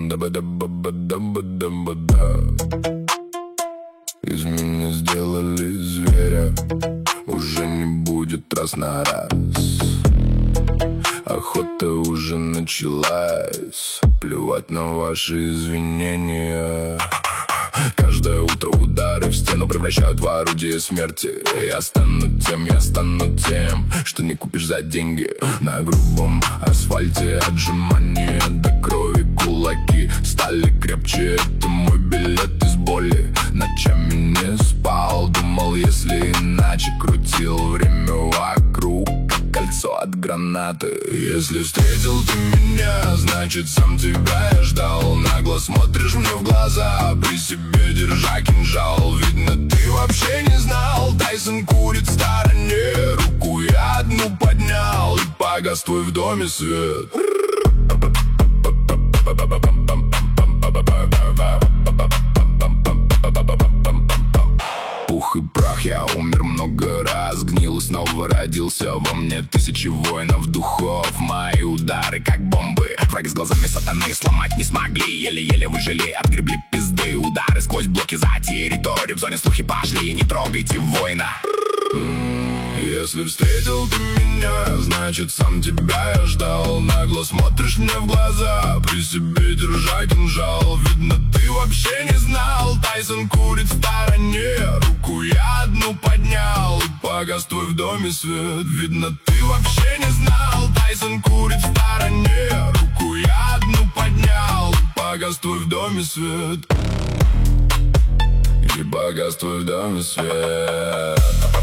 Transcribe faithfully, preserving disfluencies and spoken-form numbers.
Из меня сделали зверя, уже не будет раз на раз. Охота уже началась, плевать на ваши извинения. Каждое утро удары в стену превращают в орудие смерти. Я стану тем, я стану тем, что не купишь за деньги. На грубом асфальте отжимания до крови кулаки стали крепче, это мой билет из боли. Ночами не спал, думал, если иначе крутил время вокруг, как кольцо от гранаты. Если встретил ты меня, значит сам тебя я ждал. Нагло смотришь мне в глаза, при себе держа кинжал. Видно, ты вообще не знал, Тайсон курит в стороне. Руку я одну поднял, и погас твой в доме свет. Пух и прах, я умер много раз, гнил и снова родился во мне. Тысячи воинов духов, мои удары как бомбы. Враги с глазами сатаны сломать не смогли, еле-еле выжили, отгребли пизды. Удары сквозь блоки за территорию, в зоне слухи пошли, не трогайте воина. Если встретил ты меня, значит сам тебя я ждал. Нагло смотришь мне в глаза, при себе держа кинжал. Видно, ты вообще не знал, Тайсон курит в стороне. Руку я одну поднял, и погас твой в доме свет. Видно, ты вообще не знал, Тайсон курит в стороне. Руку я одну поднял, и погас твой в доме свет. И погас твой в доме свет.